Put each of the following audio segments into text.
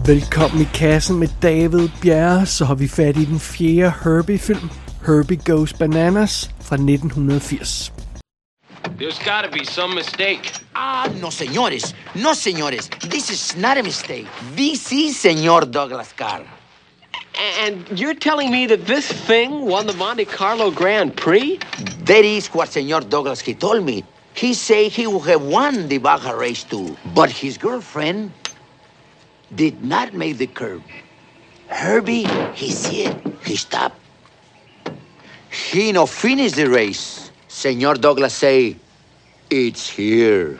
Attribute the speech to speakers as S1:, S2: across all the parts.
S1: Velkommen i kassen med David Bjerre, så har vi fat i den fjerde Herbie-film, Herbie Goes Bananas fra 1980.
S2: There's got to be some mistake.
S3: No, señores. No, señores. This is not a mistake. This is Señor Douglas Carr.
S2: And you're telling me that this thing won the Monte Carlo Grand Prix?
S3: That is what Señor Douglas, he told me. He said he would have won the Baja race too. But his girlfriend did not make the curve. Herbie, he see it. He stopped. He no finish the race. Señor Douglas say, it's here.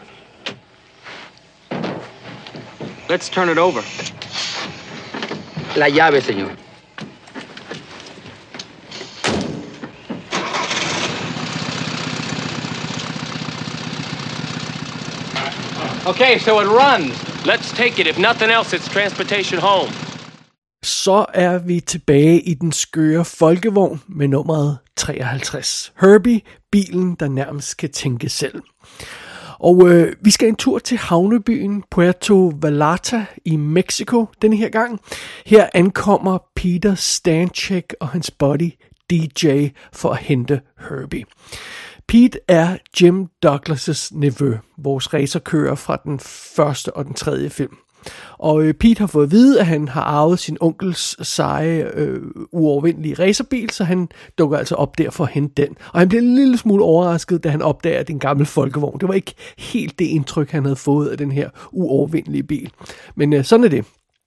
S2: Let's turn it over.
S3: La llave, señor.
S2: Okay, so it runs. Let's take it. If nothing else, it's transportation home.
S1: Så er vi tilbage i den skøre folkevogn med nummeret 53. Herbie, bilen, der nærmest kan tænke selv. Og vi skal en tur til havnebyen Puerto Vallarta i Mexico denne her gang. Her ankommer Peter Stanchek og hans buddy DJ for at hente Herbie. Pete er Jim Douglas' nevø, vores racerkører fra den første og den tredje film. Og Pete har fået at vide, at han har arvet sin onkels seje, uovervindelige racerbil, så han dukker altså op der for at hente den. Og han bliver en lille smule overrasket, da han opdager, at det er en gammel folkevogn. Det var ikke helt det indtryk, han havde fået af den her uovervindelige bil. Men sådan er det.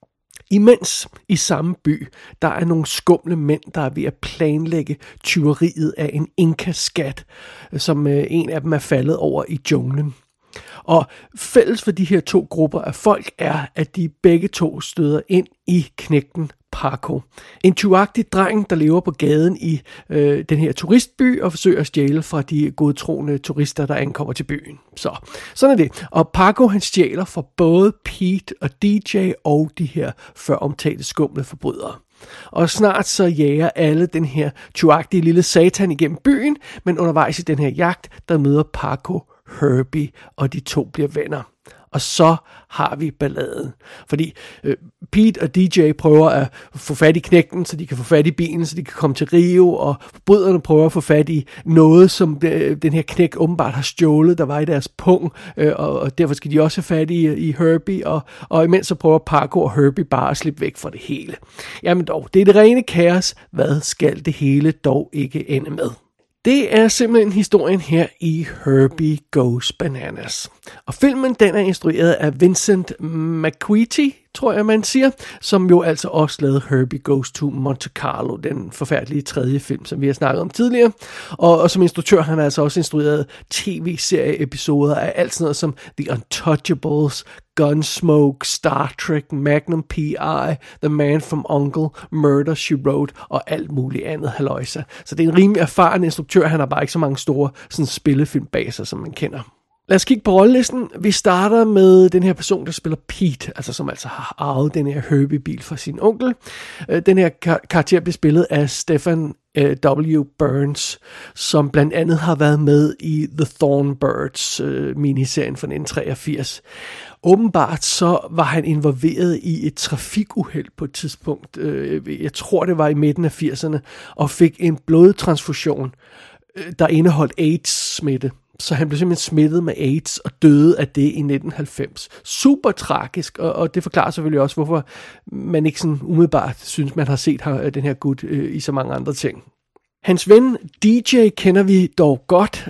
S1: Imens i samme by, der er nogle skumle mænd, der er ved at planlægge tyveriet af en Inca-skat, som en af dem er faldet over i junglen. Og fælles for de her to grupper af folk er, at de begge to støder ind i knægten Paco. En tyvagtig dreng, der lever på gaden i den her turistby og forsøger at stjæle fra de godtroende turister, der ankommer til byen. Så sådan er det. Og Paco, han stjæler fra både Pete og DJ og de her før omtalte skumle forbrydere. Og snart så jager alle den her tyvagtige lille satan igennem byen, men undervejs i den her jagt, der møder Paco Herbie, og de to bliver venner. Og så har vi balladen. Fordi Pete og DJ prøver at få fat i knægten, så de kan få fat i bilen, så de kan komme til Rio, og forbryderne prøver at få fat i noget, som den her knægt åbenbart har stjålet, der var i deres pung, og derfor skal de også have fat i Herbie, og imens så prøver Paco og Herbie bare at slippe væk fra det hele. Jamen dog, det er det rene kaos. Hvad skal det hele dog ikke ende med? Det er simpelthen historien her i Herbie Goes Bananas. Og filmen, den er instrueret af Vincent McQueety, tror jeg man siger, som jo altså også lavede Herbie Goes to Monte Carlo, den forfærdelige tredje film, som vi har snakket om tidligere. Og som instruktør, han har altså også instrueret tv-serie-episoder af alt sådan noget som The Untouchables, Gunsmoke, Star Trek, Magnum P.I., The Man from U.N.C.L.E., Murder, She Wrote og alt muligt andet halløjsa. Så det er en rimelig erfaren instruktør, han har bare ikke så mange store sådan, spillefilm bag sig, som man kender. Lad os kigge på rollelisten. Vi starter med den her person, der spiller Pete, altså som altså har arvet den her Herbie-bil fra sin onkel. Den her karakter bliver spillet af Stephen W. Burns, som blandt andet har været med i The Thornbirds miniserien fra 1983. Åbenbart så var han involveret i et trafikuheld på et tidspunkt, jeg tror det var i midten af 80'erne, og fik en blodtransfusion, der indeholdt AIDS-smitte. Så han blev simpelthen smittet med AIDS og døde af det i 1990. Super tragisk, og det forklarer selvfølgelig også, hvorfor man ikke sådan umiddelbart synes, man har set den her gut i så mange andre ting. Hans ven DJ kender vi dog godt.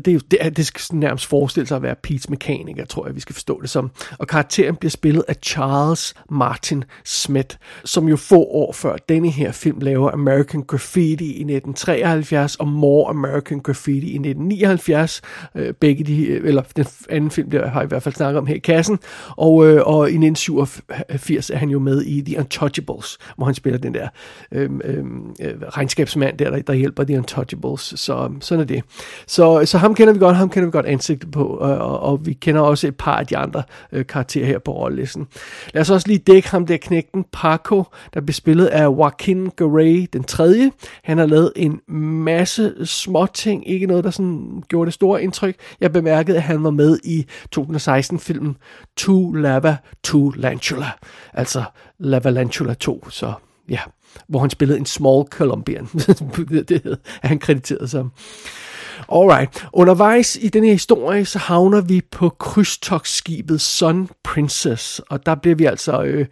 S1: Det skal nærmest forestille sig at være Pete's mekaniker, tror jeg, vi skal forstå det som. Og karakteren bliver spillet af Charles Martin Smith, som jo få år før denne her film laver American Graffiti i 1973 og More American Graffiti i 1979. Den anden film, der har jeg i hvert fald snakket om her i kassen. Og i 1987 er han jo med i The Untouchables, hvor han spiller den der regnskabsmand, der hjælper The Untouchables, så sådan er det. Så ham kender vi godt ansigtet på, og vi kender også et par af de andre karakterer her på rollelisten. Lad os også lige dække ham der knægten Paco, der bliver spillet af Joaquin Garay den 3. Han har lavet en masse små ting, ikke noget, der sådan gjorde det store indtryk. Jeg bemærkede, at han var med i 2016-filmen To Lava, To Lantula, altså Lavalantula 2, så ja, hvor han spillede en small Colombian. Det er han krediteret som. Alright. Undervejs i den her historie, så havner vi på krydstogtskibet Sun Princess, og der bliver vi altså,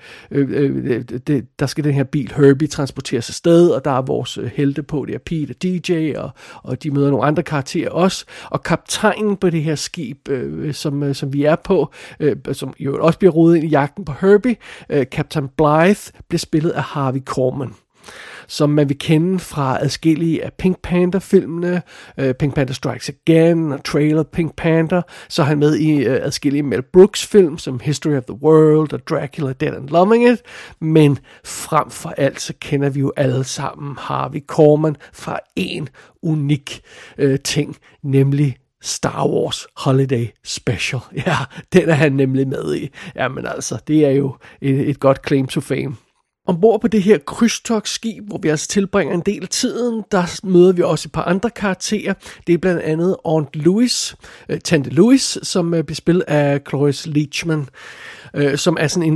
S1: der skal den her bil Herbie transporteres afsted, og der er vores helte på, det er Pete og DJ, og de møder nogle andre karakterer også, og kaptajnen på det her skib, som vi er på, som jo også bliver rodet ind i jagten på Herbie, Captain Blythe, bliver spillet af Harvey Korman, som man vil kende fra adskillige af Pink Panther-filmene, Pink Panther Strikes Again og Trailer Pink Panther. Så er han med i adskillige Mel Brooks-film, som History of the World og Dracula Dead and Loving It. Men frem for alt, så kender vi jo alle sammen Harvey Korman fra en unik ting, nemlig Star Wars Holiday Special. Ja, den er han nemlig med i. Jamen altså, det er jo et godt claim to fame. Ombord på det her krydstogtskib, hvor vi altså tilbringer en del af tiden, der møder vi også et par andre karakterer. Det er blandt andet Aunt Louise, Tante Louise, som bliver spillet af Cloris Leachman, som er sådan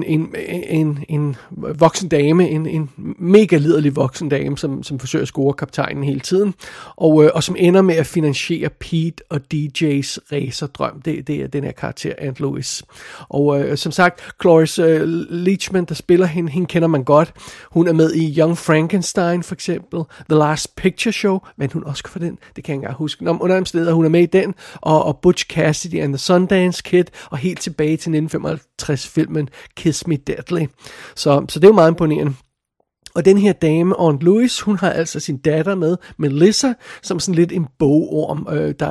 S1: en voksen dame, en mega liderlig voksen dame, som forsøger at score kaptajnen hele tiden, og som ender med at finansiere Pete og DJ's racerdrøm. Det er den her karakter, Aunt Louise. Og som sagt, Cloris Leachman, der spiller hende kender man godt. Hun er med i Young Frankenstein for eksempel, The Last Picture Show, men hun Oscar for den, det kan jeg ikke engang huske. Under dem steder, hun er med i den, og Butch Cassidy and the Sundance Kid, og helt tilbage til 1955-filmen Kiss Me Deadly. Så det er jo meget imponerende. Og den her dame, Aunt Louise, hun har altså sin datter med, Melissa, som sådan lidt en bogorm,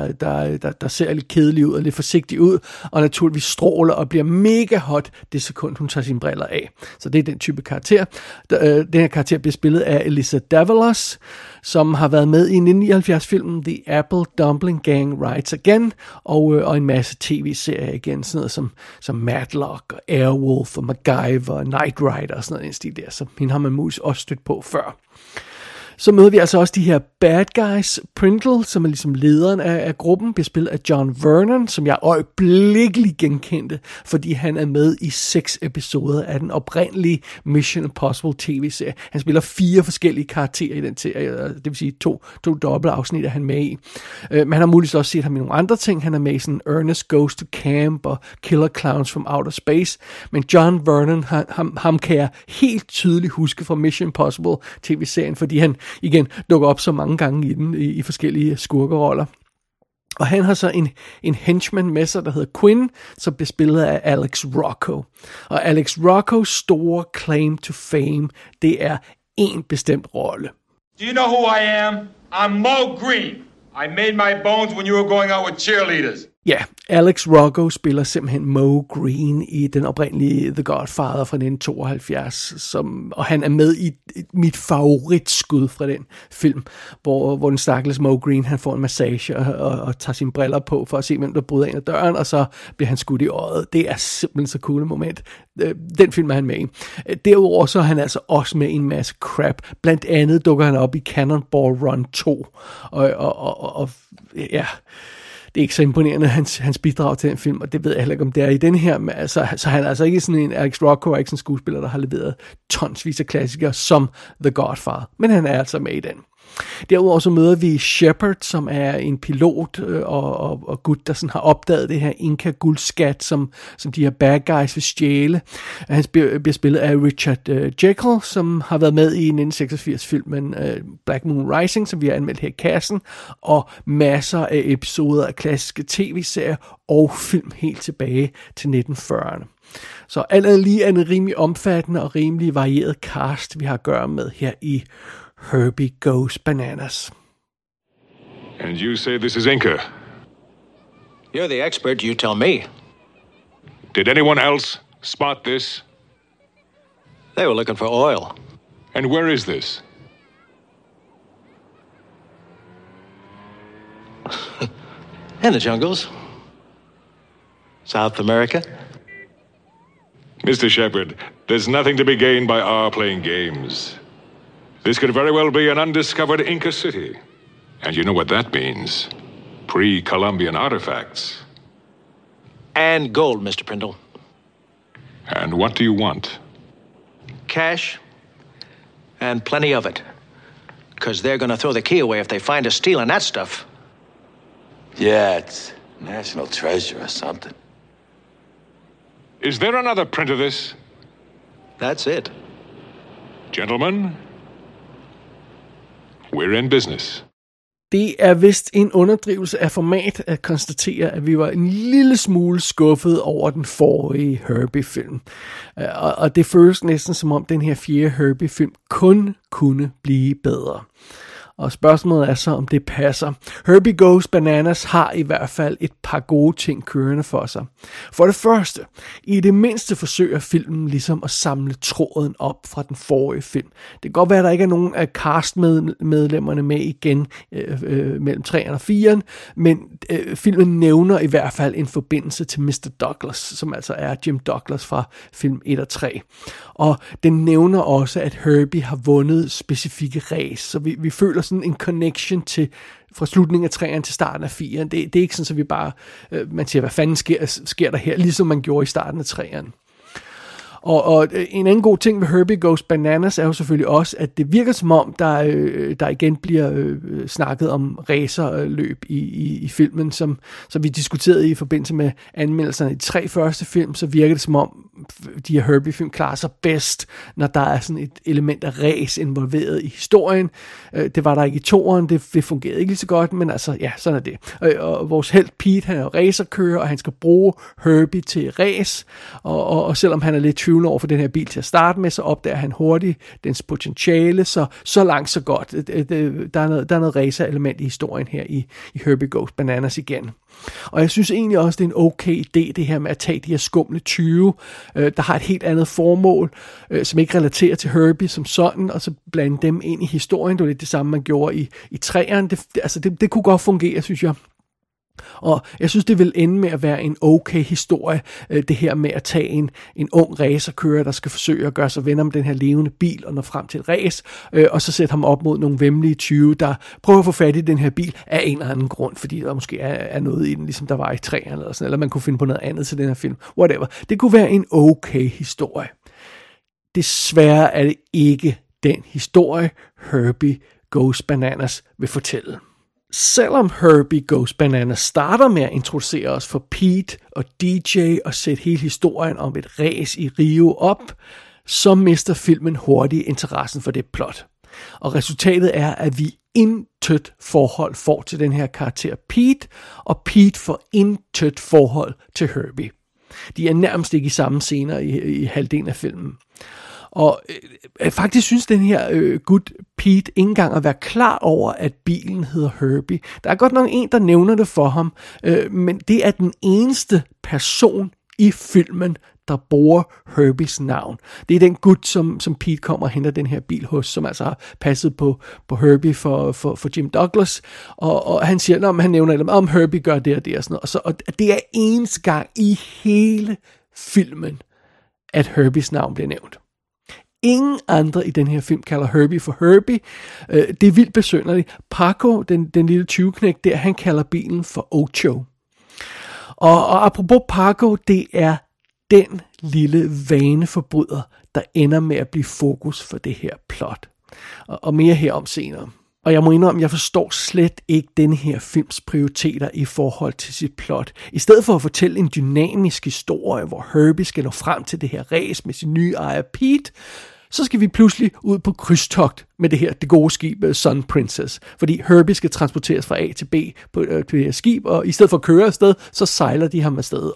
S1: der ser lidt kedelig ud og lidt forsigtig ud, og naturligvis stråler og bliver mega hot det sekund, hun tager sine briller af. Så det er den type karakter. Den her karakter bliver spillet af Elisa Davalos, som har været med i 1979-filmen The Apple Dumpling Gang Rides Again, og en masse tv-serier igen, sådan noget som Matlock og Airwolf og MacGyver og Knight Rider og sådan noget i en stil der, så hende har man muligvis også stødt på før. Så møder vi altså også de her bad guys. Pringle, som er ligesom lederen af gruppen, bliver spillet af John Vernon, som jeg øjeblikkeligt genkendte, fordi han er med i 6 episoder af den oprindelige Mission Impossible tv-serie. Han spiller 4 forskellige karakterer i den serie, det vil sige to dobbelt afsnit er han med i. Man har muligvis også set ham i nogle andre ting. Han er med i sådan Ernest Goes to Camp og Killer Clowns from Outer Space. Men John Vernon, ham kan jeg helt tydeligt huske fra Mission Impossible tv-serien, fordi han igen dukker op så mange gange i den i forskellige skurkeroller. Og han har så en henchman med sig, der hedder Quinn, som bliver spillet af Alex Rocco. Og Alex Roccos store claim to fame, det er en bestemt rolle.
S4: Do you know who I am? I'm Mo Green. I made my bones when you were going out with cheerleaders.
S1: Ja, Alex Rocco spiller simpelthen Mo Green i den oprindelige The Godfather fra 1972, og han er med i mit favoritskud fra den film, hvor den stakkels Mo Green, han får en massage og tager sine briller på for at se, hvem der bryder ind ad døren, og så bliver han skudt i øjet. Det er simpelthen så cool et moment. Den film er han med i. Derudover så er han altså også med i en masse crap. Blandt andet dukker han op i Cannonball Run 2, og ja... Det er ikke så imponerende, hans bidrag til den film, og det ved jeg heller ikke, om det er i den her. Men altså, så han er altså ikke sådan en Alex Rocco, er ikke sådan en skuespiller, der har leveret tonsvis af klassikere som The Godfather, men han er altså med i den. Derudover så møder vi Shepard, som er en pilot og gut, der sådan har opdaget det her Inca-guldskat, som de her bad guys vil stjæle. Han bliver spillet af Richard Jekyll, som har været med i 1986-filmen Black Moon Rising, som vi har anmeldt her i kassen, og masser af episoder af klassiske tv-serier og film helt tilbage til 1940'erne. Så alt andet lige er en rimelig omfattende og rimelig varieret cast, vi har at gøre med her i Herbie Goes Bananas.
S5: And you say this is Inca?
S2: You're the expert, you tell me.
S5: Did anyone else spot this?
S2: They were looking for oil.
S5: And where is this?
S6: In the jungles. South America.
S5: Mr. Shepard, there's nothing to be gained by our playing games. This could very well be an undiscovered Inca city. And you know what that means. Pre-Columbian artifacts.
S6: And gold, Mr. Prindle.
S5: And what do you want?
S6: Cash. And plenty of it. Because they're going to throw the key away if they find us stealing that stuff.
S3: Yeah, it's national treasure or something.
S5: Is there another print of this?
S6: That's it.
S5: Gentlemen, we're in business.
S1: Det er vist en underdrivelse af format at konstatere, at vi var en lille smule skuffet over den forrige Herbie-film. Og det føles næsten som om den her fjerde Herbie-film kun kunne blive bedre. Og spørgsmålet er så, om det passer. Herbie Goes Bananas har i hvert fald et par gode ting kørende for sig. For det første, i det mindste forsøger filmen ligesom at samle tråden op fra den forrige film. Det kan godt være, at der ikke er nogen af castmedlemmerne med igen mellem 3'eren og 4'eren, men filmen nævner i hvert fald en forbindelse til Mr. Douglas, som altså er Jim Douglas fra film 1 og 3. Og den nævner også, at Herbie har vundet specifikke race, så vi føler sådan en connection til fra slutningen af 3'eren til starten af 4'eren. Det er ikke sådan, så vi bare, man siger, hvad fanden sker der her, ligesom man gjorde i starten af 3'eren. Og en anden god ting ved Herbie Goes Bananas er jo selvfølgelig også, at det virker som om, der igen bliver snakket om racerløb i filmen, som vi diskuterede i forbindelse med anmeldelserne i de 3 første film, så virker det som om, de her Herbie-film klarer sig bedst, når der er sådan et element af race involveret i historien. Det var der ikke i 2'eren, det fungerede ikke lige så godt, men altså, ja, sådan er det. Og vores helt Pete, han er jo racerkører, og han skal bruge Herbie til race, og selvom han er lidt tvivlende over for den her bil til at starte med, så opdager han hurtigt dens potentiale, så langt så godt. Der er noget racer-element i historien her i Herbie Goes Bananas igen. Og jeg synes egentlig også, det er en okay idé, det her med at tage de her skumle 20, der har et helt andet formål, som ikke relaterer til Herbie som sådan, og så blande dem ind i historien. Det var lidt det samme, man gjorde i 3'eren. Det kunne godt fungere, synes jeg. Og jeg synes, det vil ende med at være en okay historie, det her med at tage en ung racerkører, der skal forsøge at gøre sig venner med den her levende bil og nå frem til et race, og så sætte ham op mod nogle væmmelige 20, der prøver at få fat i den her bil af en eller anden grund, fordi der måske er noget i den, ligesom der var i 3'eren eller sådan, eller man kunne finde på noget andet til den her film. Whatever. Det kunne være en okay historie. Desværre er det ikke den historie, Herbie Goes Bananas vil fortælle. Selvom Herbie Goes Bananas starter med at introducere os for Pete og DJ og sætte hele historien om et race i Rio op, så mister filmen hurtigt interessen for det plot. Og resultatet er, at vi intet forhold får til den her karakter Pete, og Pete får intet forhold til Herbie. De er nærmest ikke i samme scener i halvdelen af filmen. Og jeg faktisk synes, den her gut Pete ikke engang at være klar over, at bilen hedder Herbie. Der er godt nok en, der nævner det for ham, men det er den eneste person i filmen, der bruger Herbies navn. Det er den gut, som Pete kommer og henter den her bil hos, som altså har passet på Herbie for Jim Douglas, og han siger, han nævner, om Herbie gør det og det og sådan noget. Og det er eneste gang i hele filmen, at Herbies navn bliver nævnt. Ingen andre i den her film kalder Herbie for Herbie. Det er vildt besynderligt. Paco, den lille 20-knægt der, han kalder bilen for Ocho. Og apropos Paco, det er den lille vaneforbryder, der ender med at blive fokus for det her plot. Og mere herom senere. Og jeg må indrømme, jeg forstår slet ikke den her films prioriteter i forhold til sit plot. I stedet for at fortælle en dynamisk historie, hvor Herbie skal nå frem til det her race med sin nye ejer Pete, så skal vi pludselig ud på krydstogt med det gode skib Sun Princess. Fordi Herbie skal transporteres fra A til B på det her skib, og i stedet for at køre afsted, så sejler de ham afsted,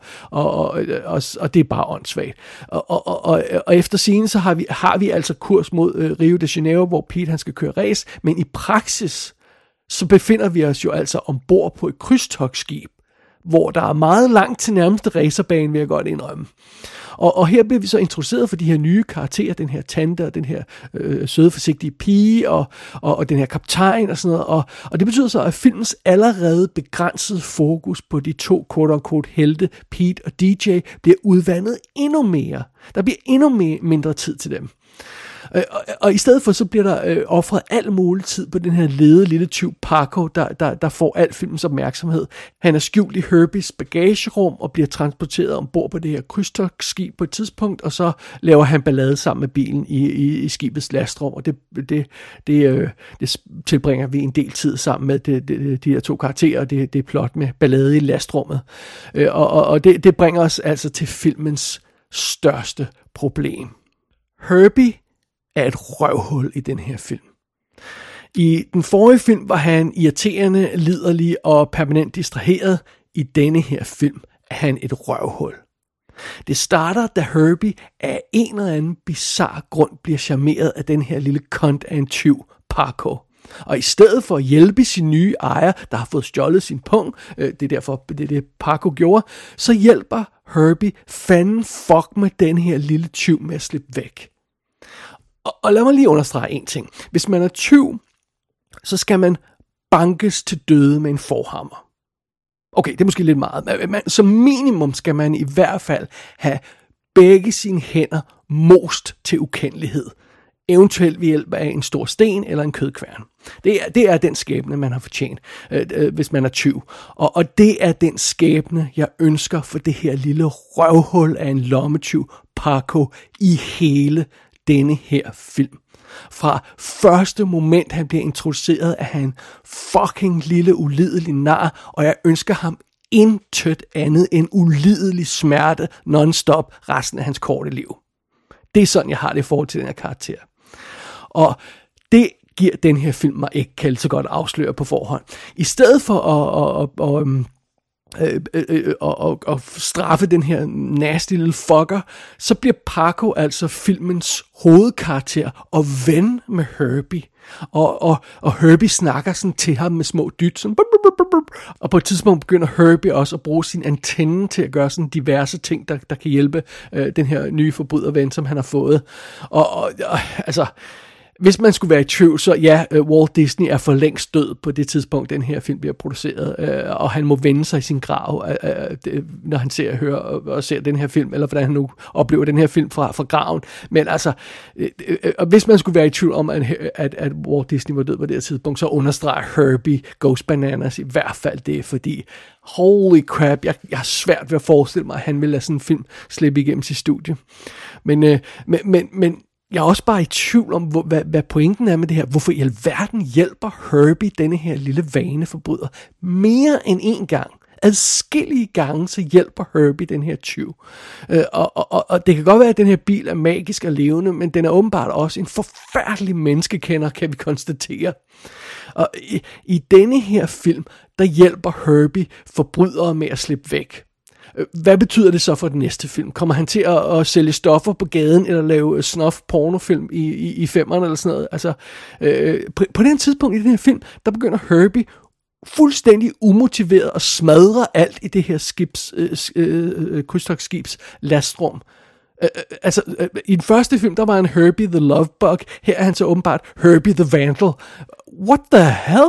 S1: og det er bare åndssvagt. Og efter scenen, så har vi altså kurs mod Rio de Janeiro, hvor Pete han skal køre race, men i praksis, så befinder vi os jo altså ombord på et krydstogtskib hvor der er meget langt til nærmeste racerbane, vil jeg godt indrømme. Og her bliver vi så introduceret for de her nye karakterer, den her tante og den her søde, forsigtige pige og den her kaptajn og sådan noget. Og det betyder så, at filmens allerede begrænsede fokus på de to quote-unquote helte, Pete og DJ, bliver udvandet endnu mere. Der bliver endnu mindre tid til dem. Og i stedet for, så bliver der offret al mulig tid på den her lede lille tyv Paco, der får al filmens opmærksomhed. Han er skjult i Herbies bagagerum og bliver transporteret ombord på det her krydstogtskib på et tidspunkt, og så laver han ballade sammen med bilen i skibets lastrum, og det tilbringer vi en del tid sammen med de her to karakterer, det er plot med ballade i lastrummet. Og det bringer os altså til filmens største problem. Herbie er et røvhul i den her film. I den forrige film var han irriterende, liderlig og permanent distraheret. I denne her film er han et røvhul. Det starter, da Herbie af en eller anden bizarre grund bliver charmeret af den her lille kont af en tyv, Paco. Og i stedet for at hjælpe sin nye ejer, der har fået stjålet sin pung, det er derfor det Paco gjorde, så hjælper Herbie fanden fuck med den her lille tyv med at slippe væk. Og lad mig lige understrege en ting. Hvis man er tyv, så skal man bankes til døde med en forhammer. Okay, det er måske lidt meget. Som minimum skal man i hvert fald have begge sine hænder most til ukendelighed. Eventuelt ved hjælp af en stor sten eller en kødkværn. Det er den skæbne, man har fortjent, hvis man er tyv. Og det er den skæbne, jeg ønsker for det her lille røvhul af en lommetyv, Paco, i hele denne her film. Fra første moment, han bliver introduceret, er han fucking lille ulidelig nar, og jeg ønsker ham intet andet end ulidelig smerte non-stop resten af hans korte liv. Det er sådan, jeg har det i forhold til den her karakter. Og det giver den her film mig ikke kaldt så godt afsløre på forhånd. I stedet for at straffe den her nasty lille fucker, så bliver Paco altså filmens hovedkarakter og ven med Herbie. Og Herbie snakker sådan til ham med små dyt, sådan, og på et tidspunkt begynder Herbie også at bruge sin antenne til at gøre sådan diverse ting, der kan hjælpe den her nye forbryderven, som han har fået. Og altså, hvis man skulle være i tvivl, så ja, Walt Disney er for længst død på det tidspunkt, den her film bliver produceret, og han må vende sig i sin grav, når han ser og hører og ser den her film, eller hvordan han nu oplever den her film fra graven. Men altså, hvis man skulle være i tvivl om, at Walt Disney var død på det her tidspunkt, så understreger Herbie Goes Bananas i hvert fald det, fordi holy crap, jeg har svært ved at forestille mig, at han vil lade sådan en film slippe igennem sit studie. Men jeg er også bare i tvivl om, hvad pointen er med det her. Hvorfor i alverden hjælper Herbie denne her lille vaneforbryder mere end en gang? Adskillige gange så hjælper Herbie den her tyv. Og det kan godt være, at den her bil er magisk og levende, men den er åbenbart også en forfærdelig menneskekender, kan vi konstatere. Og i denne her film, der hjælper Herbie forbrydere med at slippe væk. Hvad betyder det så for den næste film? Kommer han til at sælge stoffer på gaden, eller lave snuff-pornofilm i 5'erne eller sådan noget? Altså, på den tidspunkt i den her film, der begynder Herbie fuldstændig umotiveret at smadre alt i det her krydstogtskibs lastrum. I den første film, der var han Herbie the Love Bug. Her er han så åbenbart Herbie the Vandal. What the hell?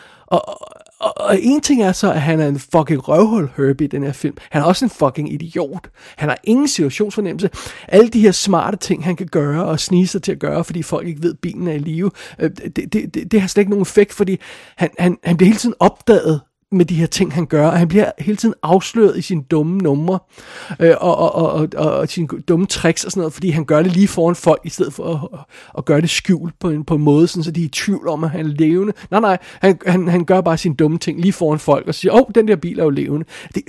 S1: Og en ting er så, at han er en fucking røvhul, Herbie, i den her film. Han er også en fucking idiot. Han har ingen situationsfornemmelse. Alle de her smarte ting, han kan gøre og snige sig til at gøre, fordi folk ikke ved, at bilen er i live, det har slet ikke nogen effekt, fordi han bliver hele tiden opdaget med de her ting, han gør, og han bliver hele tiden afsløret i sine dumme numre, og sine dumme tricks og sådan noget, fordi han gør det lige foran folk, i stedet for at gøre det skjult på en måde, sådan, så de er i tvivl om, at han er levende. Nej, han gør bare sine dumme ting lige foran folk, og siger, den der bil er jo levende.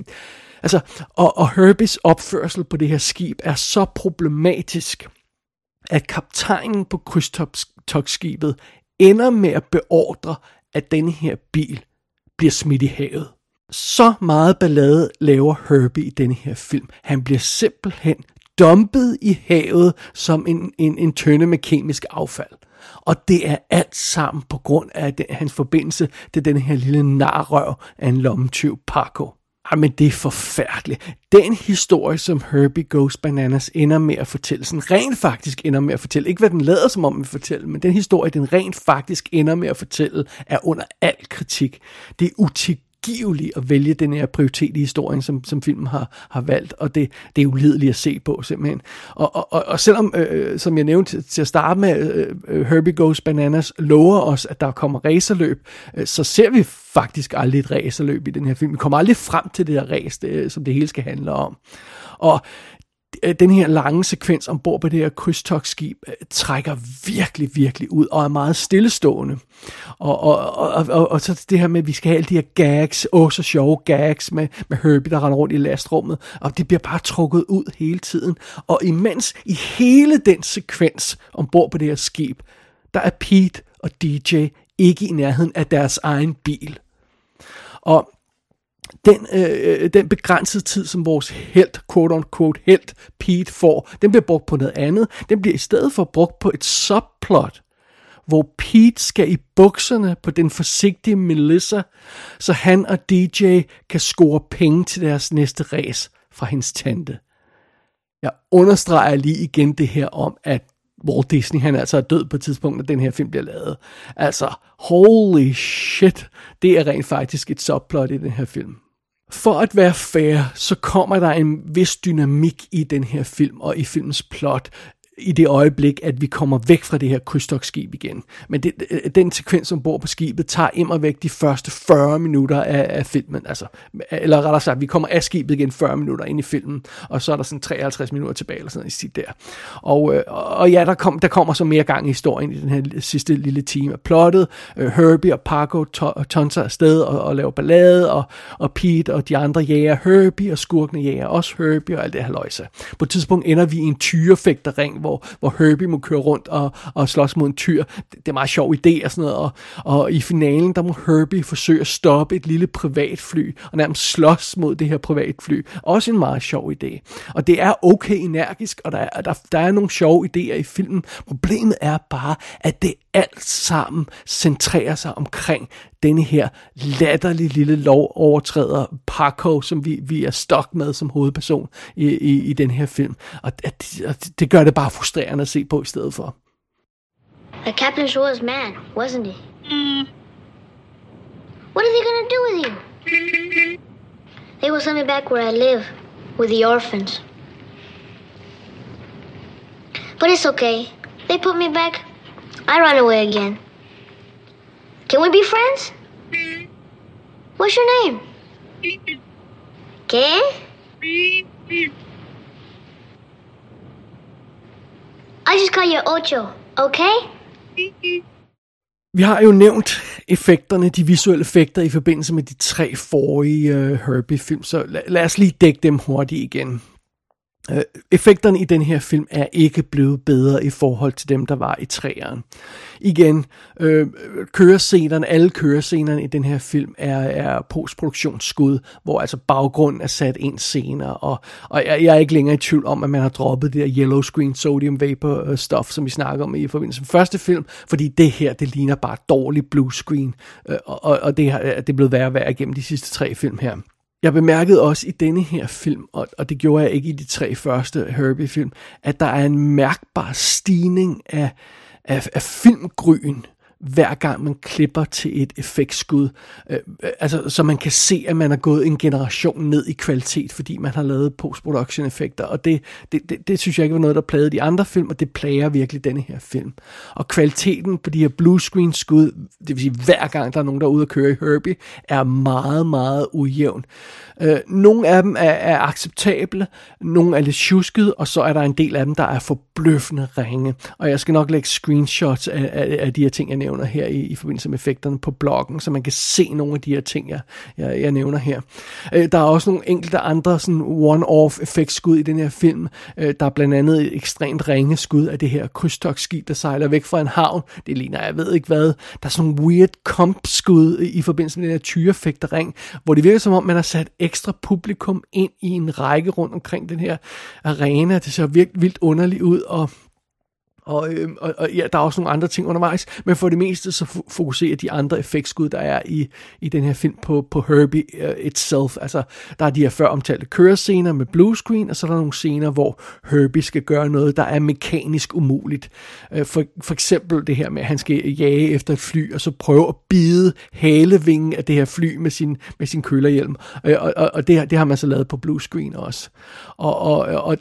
S1: Og Herbies opførsel på det her skib er så problematisk, at kaptajnen på krydstogtskibet ender med at beordre, at denne her bil bliver smidt i havet. Så meget ballade laver Herbie i denne her film. Han bliver simpelthen dumpet i havet som en tønde med kemisk affald. Og det er alt sammen på grund af hans forbindelse til den her lille narrøv af en lommetyv Paco. men det er forfærdeligt. Den historie, som Herbie Goes Bananas ender med at fortælle, sådan rent faktisk ender med at fortælle, ikke hvad den lader som om at fortælle, men den historie, den rent faktisk ender med at fortælle, er under al kritik. Det er utilgiveligt at vælge den her prioritet i historien, som filmen har valgt, og det er ulideligt at se på, simpelthen. Og selvom, som jeg nævnte til at starte med, Herbie Goes Bananas lover os, at der kommer racerløb, så ser vi faktisk aldrig et racerløb i den her film. Vi kommer aldrig frem til det der race, som det hele skal handle om. Og den her lange sekvens ombord på det her krydstogtskib trækker virkelig, virkelig ud og er meget stillestående. Og så det her med, at vi skal have alle de her gags, så sjove gags med Herbie, der render rundt i lastrummet, og det bliver bare trukket ud hele tiden. Og imens i hele den sekvens ombord på det her skib, der er Pete og DJ ikke i nærheden af deres egen bil. Og den begrænsede tid, som vores helt, quote-unquote, helt Pete får, den bliver brugt på noget andet. Den bliver i stedet for brugt på et subplot, hvor Pete skal i bukserne på den forsigtige Melissa, så han og DJ kan score penge til deres næste race fra hendes tante. Jeg understreger lige igen det her om, at Walt Disney, han altså er død på et tidspunkt, når den her film bliver lavet. Altså, holy shit, det er rent faktisk et subplot i den her film. For at være fair, så kommer der en vis dynamik i den her film og i filmens plot, i det øjeblik, at vi kommer væk fra det her krydstogtskib igen. Men den sekvens ombord på skibet tager immervæk de første 40 minutter af filmen. Altså, eller rettere sagt, vi kommer af skibet igen 40 minutter ind i filmen, og så er der sådan 53 minutter tilbage, eller sådan noget i sit der. Og ja, der kommer så mere gang i historien i den her sidste lille time af plottet. Herbie og Paco tonser afsted og laver ballade, og Pete og de andre jager Herbie, og skurkene jager også Herbie, og alt det her løjse. På et tidspunkt ender vi i en tyrefægterring, hvor Herbie må køre rundt og slås mod en tyr. Det er meget sjov idé og sådan noget. Og i finalen, der må Herbie forsøge at stoppe et lille privatfly, og nærmest slås mod det her privatfly. Også en meget sjov idé. Og det er okay energisk, og der er nogle sjove idéer i filmen. Problemet er bare, at det alt sammen centrerer sig omkring denne her latterlige lille lovovertræder Paco, som vi er stok med som hovedperson i den her film. Og det gør det bare frustrerende at se på i stedet for.
S7: The captain sure was mad, wasn't he? What are they gonna do with you? They will send me back where I live, with the orphans. But it's okay. They put me back, I run away again. Can we be friends? What's your name? ¿Qué? I just call you Ocho, okay?
S1: Vi har jo nævnt effekterne, de visuelle effekter i forbindelse med de 3 forrige Herbie-film, så lad os lige dække dem hurtigt igen. Effekterne i den her film er ikke blevet bedre i forhold til dem, der var i 3'eren. Igen, alle kørescenerne i den her film er postproduktionsskud, hvor altså baggrunden er sat ind senere, og jeg er ikke længere i tvivl om, at man har droppet det der yellow screen sodium vapor stuff, som vi snakker om i forbindelse med første film, fordi det her, det ligner bare dårlig blue screen, og det er blevet værre og værre gennem de sidste 3 film her. Jeg bemærkede også i denne her film, og det gjorde jeg ikke i de 3 første Herbie-film, at der er en mærkbar stigning af filmgryn, hver gang man klipper til et effektskud. Altså, så man kan se, at man er gået en generation ned i kvalitet, fordi man har lavet post-production-effekter. Og det synes jeg ikke var noget, der plagede de andre film, og det plager virkelig denne her film. Og kvaliteten på de her bluescreen-skud, det vil sige hver gang der er nogen, der er ude at køre i Herbie, er meget, meget ujævn. Nogle af dem er acceptable, nogle er lidt tjusket, og så er der en del af dem, der er forbløffende ringe. Og jeg skal nok lægge screenshots af de her ting, jeg nævner her i forbindelse med effekterne på bloggen, så man kan se nogle af de her ting, jeg nævner her. Der er også nogle enkelte andre sådan one-off effektskud i den her film. Der er blandt andet et ekstremt ringe skud af det her krydstogtskib, der sejler væk fra en havn. Det ligner, jeg ved ikke hvad. Der er sådan nogle weird comp-skud i forbindelse med den her tyrefægterring, hvor det virker som om, man har sat ekstra publikum ind i en række rundt omkring den her arena. Det ser vildt underligt ud, Og ja, der er også nogle andre ting undervejs, men for det meste så fokuserer de andre effektskud, der er i den her film på Herbie itself. Altså, der er de her før omtalte kørescener med bluescreen, og så er der nogle scener, hvor Herbie skal gøre noget, der er mekanisk umuligt. For eksempel det her med, at han skal jage efter et fly, og så prøve at bide halevingen af det her fly med sin kølerhjelm. Og det har man så lavet på bluescreen også. Og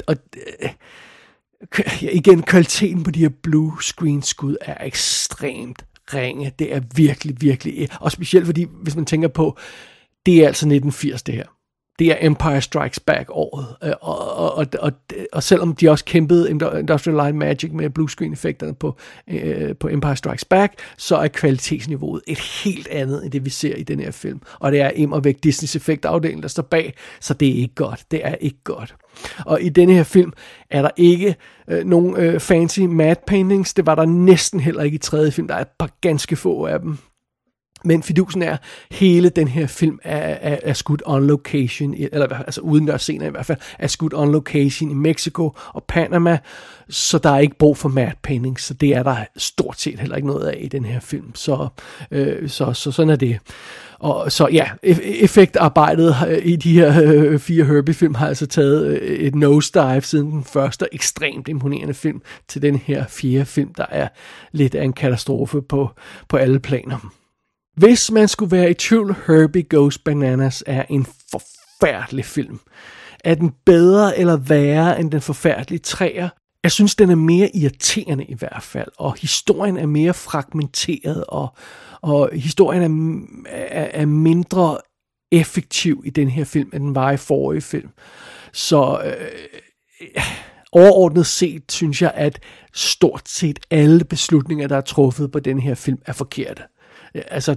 S1: igen, kvaliteten på de her blue screen skud er ekstremt ringe. Det er virkelig, virkelig, og specielt fordi, hvis man tænker på, det er altså 1980 det her. Det er Empire Strikes Back året, og selvom de også kæmpede Industrial Light and Magic med bluescreen-effekterne på Empire Strikes Back, så er kvalitetsniveauet et helt andet end det, vi ser i den her film. Og det er immervæk Disneys effektafdeling, der står bag, så det er ikke godt. Det er ikke godt. Og i denne her film er der ikke nogen fancy matte paintings. Det var der næsten heller ikke i tredje film. Der er et par ganske få af dem. Men fidusen er, hele den her film er skudt on location, eller altså udendørs scener i hvert fald, er skudt on location i Mexico og Panama, så der er ikke brug for matte paintings, så det er der stort set heller ikke noget af i den her film. Så sådan er det. Og så ja, effektarbejdet i de her 4 Herbie-film har altså taget et nosedive siden den første ekstremt imponerende film til den her 4. film, der er lidt af en katastrofe på alle planer. Hvis man skulle være i tvivl, Herbie Goes Bananas er en forfærdelig film. Er den bedre eller værre end den forfærdelige træer? Jeg synes, den er mere irriterende i hvert fald, og historien er mere fragmenteret, og historien er mindre effektiv i den her film, end den var i forrige film. Så overordnet set synes jeg, at stort set alle beslutninger, der er truffet på den her film, er forkerte. Altså,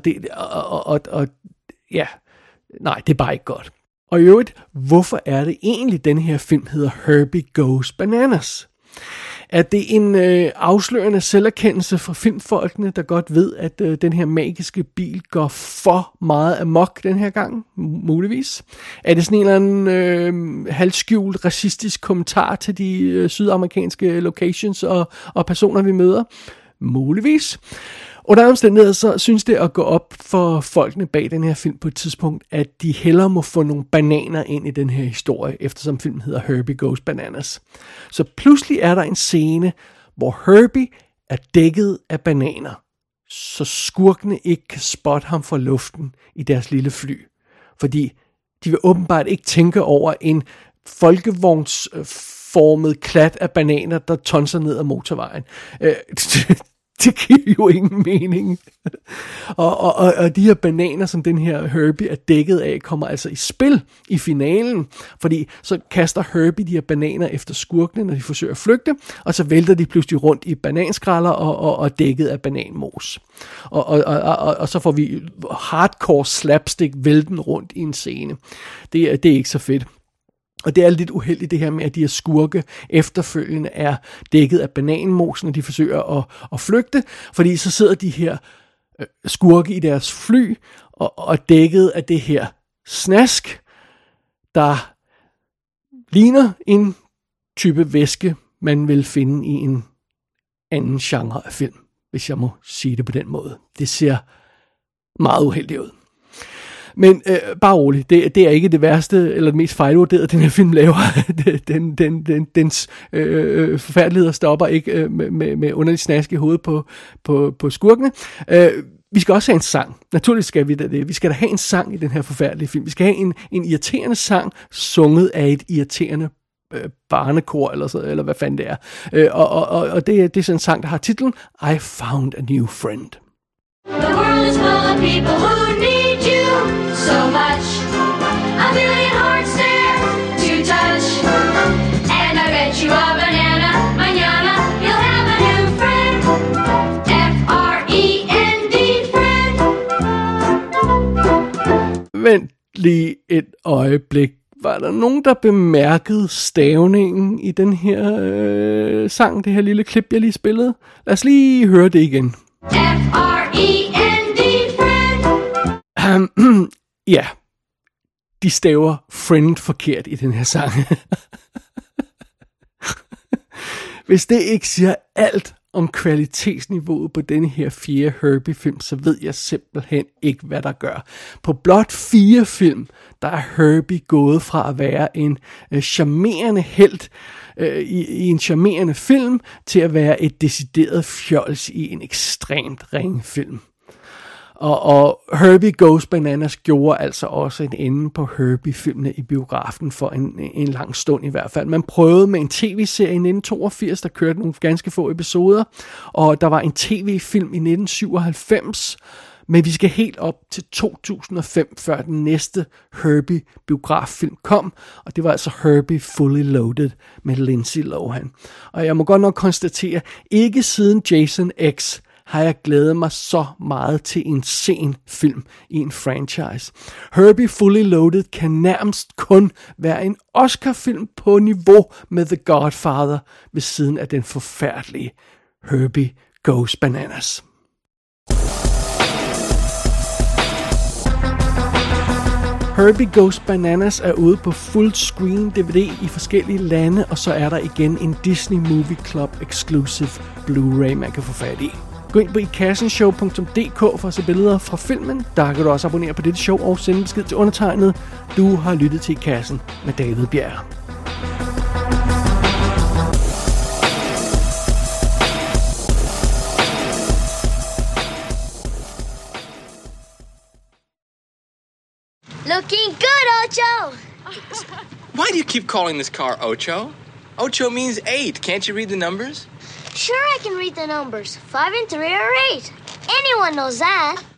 S1: ja, nej, det er bare ikke godt. Og i øvrigt, hvorfor er det egentlig, den her film hedder Herbie Goes Bananas? Er det en afslørende selverkendelse fra filmfolkene, der godt ved, at den her magiske bil går for meget amok den her gang? Muligvis. Er det sådan en eller anden halvskjult racistisk kommentar til de sydamerikanske locations og personer, vi møder? Muligvis. Under omstændigheder så synes det at gå op for folkene bag den her film på et tidspunkt, at de hellere må få nogle bananer ind i den her historie, eftersom filmen hedder Herbie Goes Bananas. Så pludselig er der en scene, hvor Herbie er dækket af bananer, så skurkene ikke kan spotte ham fra luften i deres lille fly. Fordi de vil åbenbart ikke tænke over en folkevognsformet klat af bananer, der tonser ned ad motorvejen. Det giver jo ingen mening. og de her bananer, som den her Herbie er dækket af, kommer altså i spil i finalen, fordi så kaster Herbie de her bananer efter skurkene, når de forsøger at flygte, og så vælter de pludselig rundt i bananskralder og dækket af bananmos. Og så får vi hardcore slapstick vælten rundt i en scene. Det er ikke så fedt. Og det er lidt uheldigt det her med, at de her skurke efterfølgende er dækket af bananmosen, og de forsøger at flygte, fordi så sidder de her skurke i deres fly og dækket af det her snask, der ligner en type væske, man vil finde i en anden genre af film, hvis jeg må sige det på den måde. Det ser meget uheldigt ud. Men bare roligt, det er ikke det værste eller det mest fejlvurderede, den her film laver. Dens forfærdeligheder stopper ikke med underlig snask i hovedet på skurkene. Vi skal også have en sang. Naturligvis skal vi da det. Vi skal da have en sang i den her forfærdelige film. Vi skal have en irriterende sang, sunget af et irriterende barnekor, eller hvad fanden det er. Og det er sådan en sang, der har titlen I Found a New Friend.
S8: The world is full of people who need you so much. A million hearts there to touch. And I bet you a banana, mañana, you'll have a new friend. F-R-E-N-D, friend.
S1: Vent lige et øjeblik. Var der nogen, der bemærkede stavningen i den her sang, det her lille klip, jeg lige spillede? Lad os lige høre det igen.
S8: F-R-E-N-D, friend.
S1: Ja, de staver friend forkert i den her sang. Hvis det ikke siger alt om kvalitetsniveauet på denne her 4 Herbie-film, så ved jeg simpelthen ikke, hvad der gør. På blot 4 film, der er Herbie gået fra at være en charmerende helt i en charmerende film, til at være et decideret fjols i en ekstremt ringe film. Og Herbie Goes Bananas gjorde altså også en ende på Herbie-filmene i biografen for en lang stund i hvert fald. Man prøvede med en tv-serie i 1982, der kørte nogle ganske få episoder, og der var en tv-film i 1997, men vi skal helt op til 2005, før den næste Herbie-biograffilm kom, og det var altså Herbie Fully Loaded med Lindsay Lohan. Og jeg må godt nok konstatere, ikke siden Jason X har jeg glædet mig så meget til en sen film i en franchise. Herbie Fully Loaded kan nærmest kun være en Oscar-film på niveau med The Godfather ved siden af den forfærdelige Herbie Goes Bananas. Herbie Goes Bananas er ude på full-screen DVD i forskellige lande, og så er der igen en Disney Movie Club exclusive Blu-ray, man kan få fat i. Gå ind på ikassenshow.dk for at se billeder fra filmen. Der kan du også abonnere på dette show og sende besked til undertegnet. Du har lyttet til I Kassen med David Bjerg.
S7: Looking good, Ocho!
S2: Why do you keep calling this car Ocho? Ocho means 8. Can't you read the numbers?
S7: Sure, I can read the numbers. 5 and 3 are 8. Anyone knows that.